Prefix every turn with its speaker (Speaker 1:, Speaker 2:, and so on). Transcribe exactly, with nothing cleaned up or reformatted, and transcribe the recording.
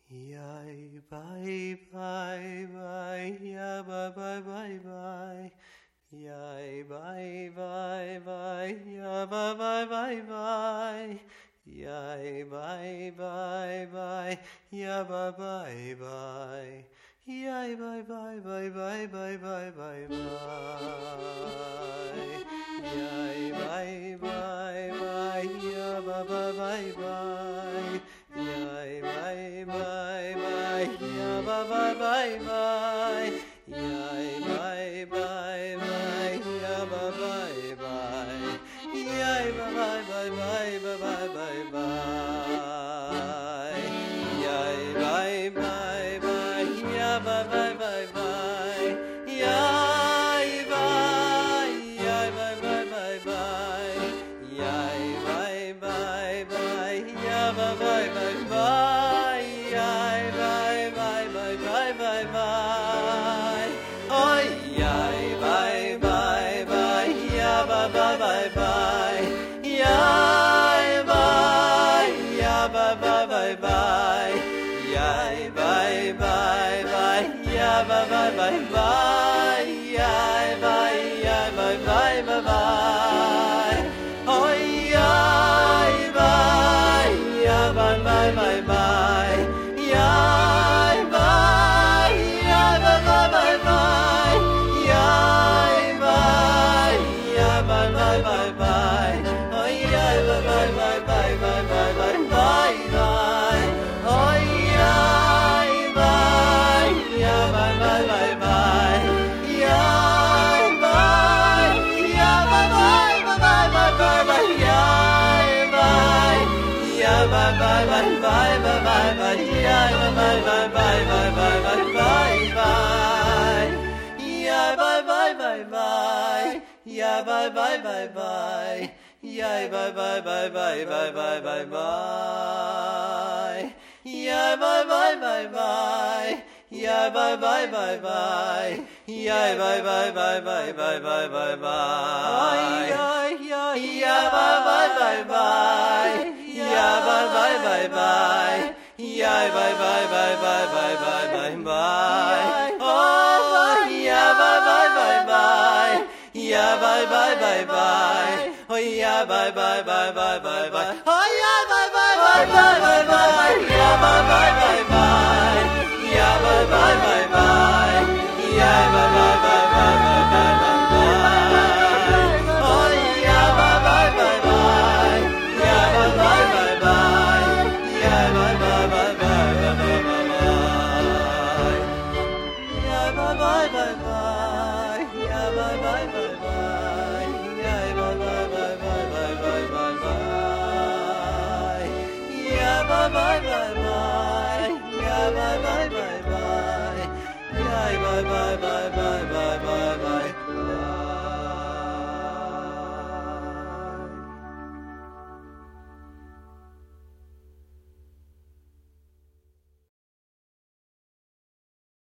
Speaker 1: Yay, bye, bye, bye, yeah, bye, bye, bye, bye. Yay, bye, bye, bye, yeah, bye, bye, bye, bye. Yay, bye, bye, bye, yeah, bye, bye, bye. Yay, bye, bye, bye, bye, bye, bye, bye, bye. Yay, bye, bye, bye, yeah, bye, bye, bye, bye. Yay, bye, bye, bye, yeah, bye, bye, bye, bye. Yay, bye, bye, bye, yeah, bye, bye, bye. Yay, bye, bye, bye, bye, bye, bye, bye, bye. Yay, bye, bye, bye, yeah, bye, bye, bye, bye. Yay, bye, yay, bye, bye, bye, bye. Yay, bye, bye, bye, yeah, bye, bye, bye, bye. Yay, bye, bye, bye, bye, bye, bye. Oh, yay, bye, bye, bye, yeah, bye, bye, bye, bye. Yay, bye, yeah, bye, bye, bye, bye. Yay, bye, bye, bye, yeah, bye, bye, bye, bye. Yay, bye, yeah, bye, bye, bye, bye. Oh, yay, bye, yeah, bye, bye, bye, bye. Yay, bye, yeah, bye, bye, bye, bye. Yay, bye, yeah, bye, bye, bye, bye. Oh, yay, bye, bye, bye, bye, bye, bye, bye, bye, bye. Oh, yay, bye, yeah, bye, bye, bye, bye. Yay, bye, yeah, bye, bye, bye, bye, bye, bye, bye. Yay, bye, yeah, bye, bye, bye, bye, bye, bye, bye. Yay, bye, bye, bye, bye, bye, bye, bye, bye, bye. Yay, bye, bye, bye, bye. Yeah, bye, bye, bye, bye. Yay, bye, bye, bye, bye, bye, bye, bye, bye. Yay, bye, bye, bye, bye. Yay, bye, bye, bye, bye. Yay, bye, bye, bye, bye, bye, bye, bye, bye. Yeah, bye, bye, bye, bye. Yeah, bye, bye, bye, bye. Yay, bye, bye, bye, bye, bye, bye, bye, bye. Oh, yeah, bye, bye, bye, bye. Yeah, bye, bye, bye, bye. Oh, yeah, bye, bye, bye, bye, bye, bye. Oh, yeah, bye, bye, bye, bye, bye, bye. Yeah, bye, bye, bye, bye. Yeah, bye, bye, bye, bye. Yeah, bye, bye, bye, bye, bye, bye, bye, bye. Oh, yeah, bye, bye, bye, bye. Yeah, bye, bye, bye, bye. Yeah, bye, bye, bye, bye, bye, bye, bye, bye. Yeah, bye, bye, bye, bye. Yeah, bye, bye, bye, bye. Yeah, bye, bye, bye, bye, bye, bye, bye, bye. Yeah, bye, bye, bye, bye. Yeah, bye, bye, bye, bye. Yeah, bye, bye, bye, bye, bye, bye, bye.